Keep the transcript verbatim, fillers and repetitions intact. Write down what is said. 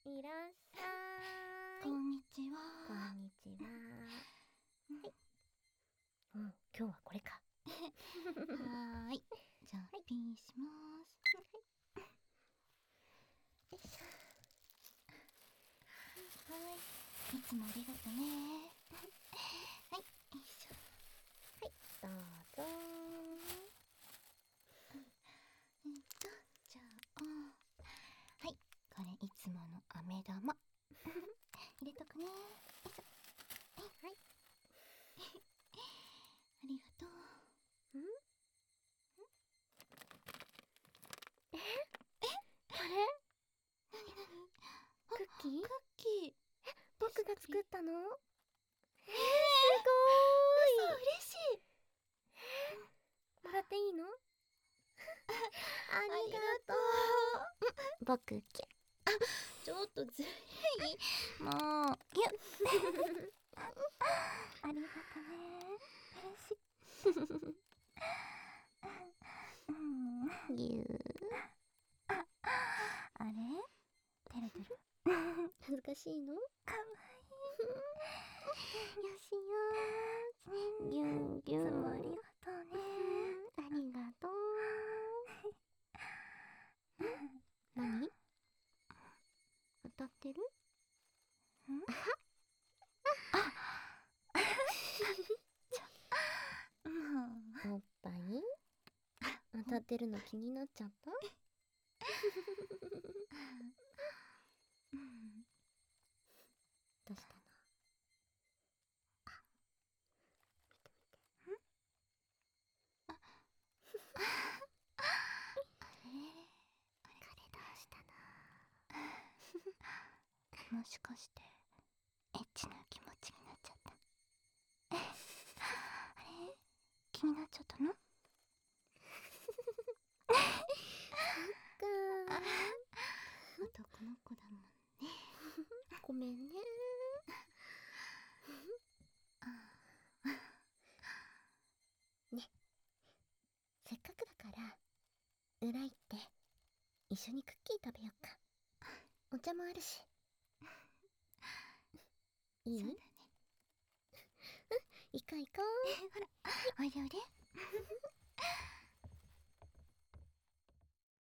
いらっしゃい。 こんにちは。 こんにちは。はい。うん、今日はこれか。 はーい。じゃあ、 はいピンします。 よいしょ。はい。 いつもありがとね。はい。よいしょ。 はい、どうぞ。 うんと、じゃあ、はい。これいつもの飴玉。入れとくね。よいしょ。 はい。 ありがとう。 ん？え？え？これ？ なになに？ クッキー？ クッキー。 え、僕が作ったの？ えー、 すごーい。 嘘、嬉しい。 もらっていいの？ありがとう。僕、キュッ。 ちょっとずるい。もう、ぎゅっ。ありがとね。嬉しい。 ぎゅー。 あれ？照れてる？ 恥ずかしいの？ かわいい。 よしよー。ぎゅんぎゅん。 いつもありがとうね。 ありがとう。何？当たってる？ ん？もう。 おっぱい？当たってるの気になっちゃった？どうしたの？あ、見て見て。 あれ？ これどうしたの？ もしかしてエッチな気持ちになっちゃった？あれ？気になっちゃったの？ かー。 男の子だもんね。 ごめんね。ね、せっかくだから裏行って一緒にクッキー食べよっか。お茶もあるし。いい？ そうだね。 行こう行こう。 ほら、おいでおいで。